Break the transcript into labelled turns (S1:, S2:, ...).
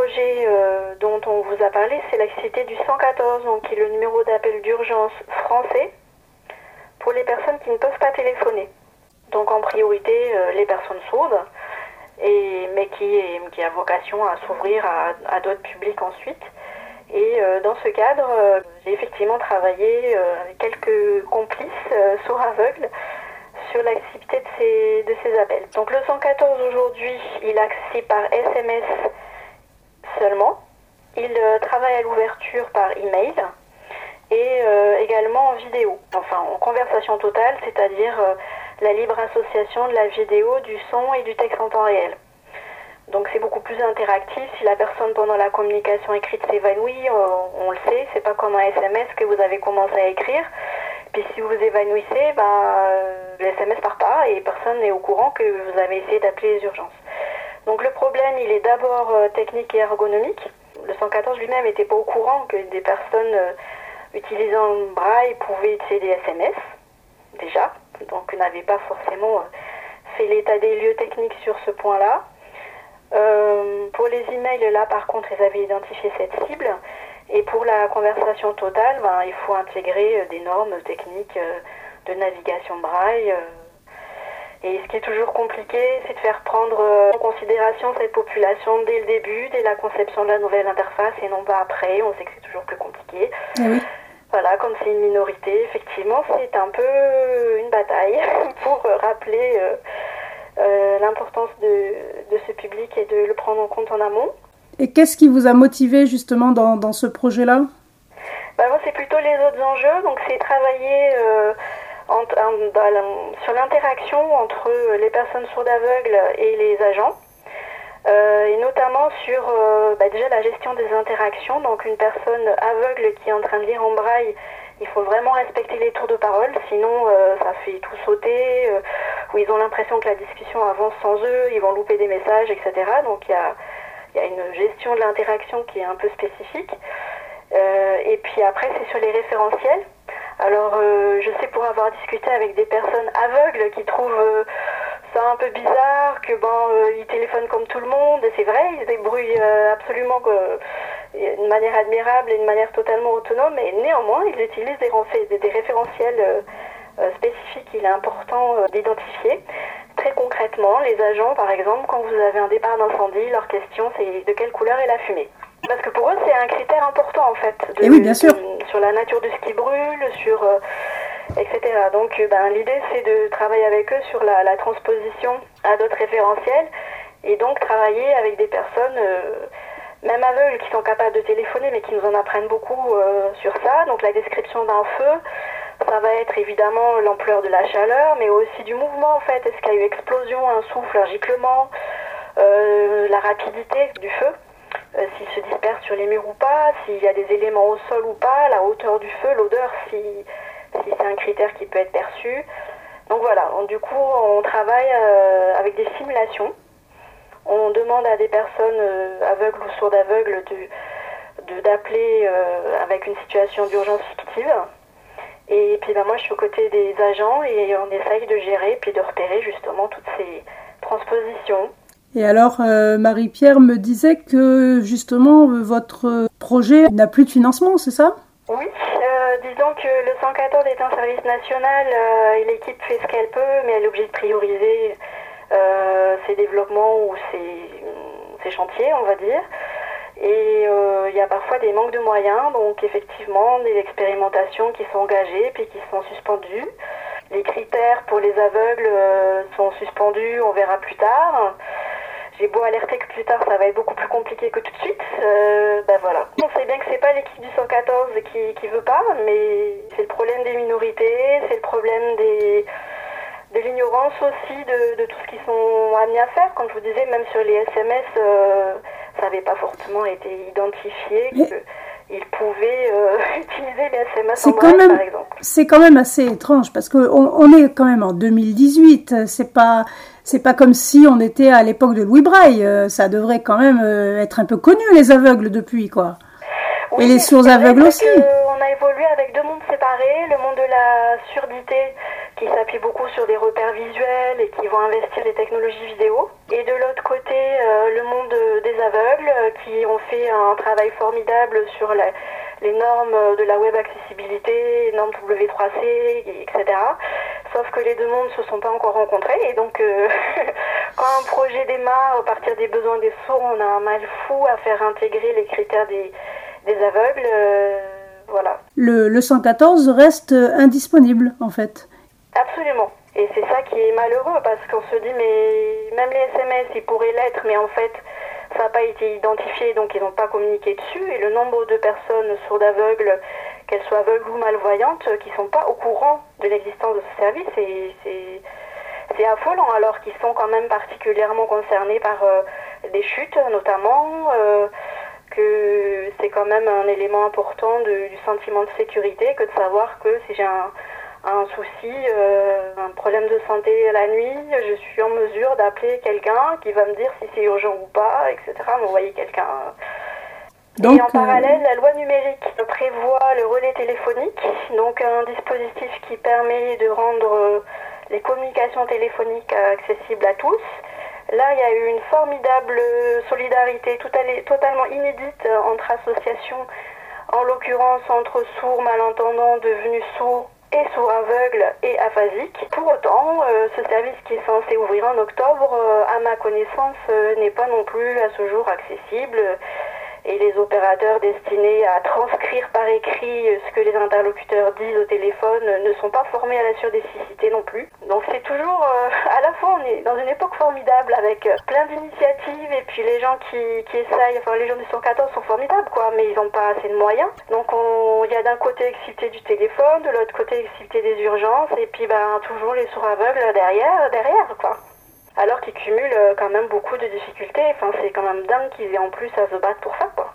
S1: projet dont on vous a parlé, c'est l'activité du 114, donc qui est le numéro d'appel d'urgence français pour les personnes qui ne peuvent pas téléphoner. Donc en priorité les personnes sourdes, mais qui a vocation à s'ouvrir à d'autres publics ensuite. Et dans ce cadre, j'ai effectivement travaillé avec quelques complices sourds aveugles sur l'activité de ces appels. Donc le 114 aujourd'hui, il est accessible par SMS seulement. Il travaille à l'ouverture par email et également en vidéo, enfin en conversation totale, c'est-à-dire la libre association de la vidéo, du son et du texte en temps réel. Donc c'est beaucoup plus interactif. Si la personne pendant la communication écrite s'évanouit, on le sait, c'est pas comme un SMS que vous avez commencé à écrire. Puis si vous évanouissez, le SMS part pas et personne n'est au courant que vous avez essayé d'appeler les urgences. Donc le problème, il est d'abord technique et ergonomique. Le 114 lui-même n'était pas au courant que des personnes utilisant le braille pouvaient utiliser des SMS, déjà. Donc n'avait pas forcément fait l'état des lieux techniques sur ce point-là. Pour les emails, là par contre, ils avaient identifié cette cible. Et pour la conversation totale, il faut intégrer des normes techniques de navigation braille. Et ce qui est toujours compliqué, c'est de faire prendre en considération cette population dès le début, dès la conception de la nouvelle interface, et non pas après. On sait que c'est toujours plus compliqué.
S2: Oui.
S1: Voilà, comme c'est une minorité, effectivement, c'est un peu une bataille pour rappeler l'importance de ce public et de le prendre en compte en amont.
S2: Et qu'est-ce qui vous a motivé justement dans ce projet-là ?
S1: Moi, c'est plutôt les autres enjeux. Donc, c'est travailler sur l'interaction entre les personnes sourdes aveugles et les agents. Et notamment sur déjà la gestion des interactions. Donc, une personne aveugle qui est en train de lire en braille, il faut vraiment respecter les tours de parole, sinon ça fait tout sauter, ou ils ont l'impression que la discussion avance sans eux, ils vont louper des messages, etc. Donc il y a une gestion de l'interaction qui est un peu spécifique. Et puis après, c'est sur les référentiels. Alors je sais pour avoir discuté avec des personnes aveugles qui trouvent ça un peu bizarre, que ils téléphonent comme tout le monde, et c'est vrai, ils se débrouillent absolument d'une manière admirable et d'une manière totalement autonome, et néanmoins ils utilisent des référentiels spécifiques qu'il est important d'identifier. Très concrètement, les agents, par exemple, quand vous avez un départ d'incendie, leur question c'est de quelle couleur est la fumée. Parce que pour eux, c'est un critère important en fait.
S2: Et oui, bien sûr.
S1: Sur la nature de ce qui brûle, sur etc. Donc l'idée c'est de travailler avec eux sur la transposition à d'autres référentiels, et donc travailler avec des personnes même aveugles qui sont capables de téléphoner mais qui nous en apprennent beaucoup sur ça. Donc la description d'un feu, ça va être évidemment l'ampleur de la chaleur, mais aussi du mouvement en fait. Est-ce qu'il y a eu explosion, un souffle, un giclement, la rapidité du feu, s'il se disperse sur les murs ou pas, s'il y a des éléments au sol ou pas, la hauteur du feu, l'odeur, si c'est un critère qui peut être perçu. Donc voilà, du coup on travaille avec des simulations. On demande à des personnes aveugles ou sourdes aveugles d'appeler avec une situation d'urgence fictive. Et puis moi je suis aux côtés des agents et on essaye de gérer puis de repérer justement toutes ces transpositions.
S2: Et alors Marie-Pierre me disait que justement votre projet n'a plus de financement, c'est ça ?
S1: Oui, disons que le 114 est un service national et l'équipe fait ce qu'elle peut, mais elle est obligée de prioriser ses développements ou ses chantiers, on va dire. Et il y a parfois des manques de moyens, donc effectivement des expérimentations qui sont engagées puis qui sont suspendues. Les critères pour les aveugles sont suspendus, on verra plus tard. J'ai beau alerter que plus tard ça va être beaucoup plus compliqué que tout de suite, voilà. On sait bien que c'est pas l'équipe du 114 qui veut pas, mais c'est le problème des minorités, c'est le problème de l'ignorance aussi de tout ce qu'ils sont amenés à faire. Comme je vous disais, même sur les SMS, ça n'avait pas forcément été identifié qu'ils pouvaient utiliser les SMS en braille, par exemple.
S2: C'est quand même assez étrange, parce qu'on est quand même en 2018, c'est pas comme si on était à l'époque de Louis Braille, ça devrait quand même être un peu connu, les aveugles, depuis, quoi.
S1: Oui,
S2: et les sourds aveugles aussi.
S1: On a évolué avec deux mondes séparés, le monde de la surdité qui s'appuient beaucoup sur des repères visuels et qui vont investir les technologies vidéo. Et de l'autre côté, le monde des aveugles qui ont fait un travail formidable sur les normes de la web accessibilité, les normes W3C, etc. Sauf que les deux mondes ne se sont pas encore rencontrés et donc quand un projet démarre à partir des besoins des sourds, on a un mal fou à faire intégrer les critères des aveugles. Voilà.
S2: Le 114 reste indisponible en fait.
S1: Absolument. Et c'est ça qui est malheureux parce qu'on se dit mais même les SMS ils pourraient l'être mais en fait ça n'a pas été identifié donc ils n'ont pas communiqué dessus et le nombre de personnes sourdes aveugles, qu'elles soient aveugles ou malvoyantes, qui ne sont pas au courant de l'existence de ce service, c'est affolant alors qu'ils sont quand même particulièrement concernés par des chutes notamment, que c'est quand même un élément important du sentiment de sécurité que de savoir que si j'ai un souci, un problème de santé la nuit, je suis en mesure d'appeler quelqu'un qui va me dire si c'est urgent ou pas, etc., m'envoyer quelqu'un. Donc, et en parallèle, la loi numérique prévoit le relais téléphonique, donc un dispositif qui permet de rendre les communications téléphoniques accessibles à tous. Là, il y a eu une formidable solidarité totalement inédite entre associations, en l'occurrence entre sourds malentendants devenus sourds et sourds aveugles et aphasiques. Pour autant, ce service qui est censé ouvrir en octobre, à ma connaissance, n'est pas non plus à ce jour accessible. Et les opérateurs destinés à transcrire par écrit ce que les interlocuteurs disent au téléphone ne sont pas formés à la surdécicité non plus. Donc c'est toujours, à la fois on est dans une époque formidable avec plein d'initiatives et puis les gens qui essayent, enfin les gens du 114 sont formidables quoi, mais ils n'ont pas assez de moyens. Donc il y a d'un côté l'excité du téléphone, de l'autre côté l'excité des urgences et puis toujours les sourds aveugles derrière quoi. Alors qu'ils cumulent quand même beaucoup de difficultés. Enfin, c'est quand même dingue qu'ils aient en plus à se battre pour ça, quoi.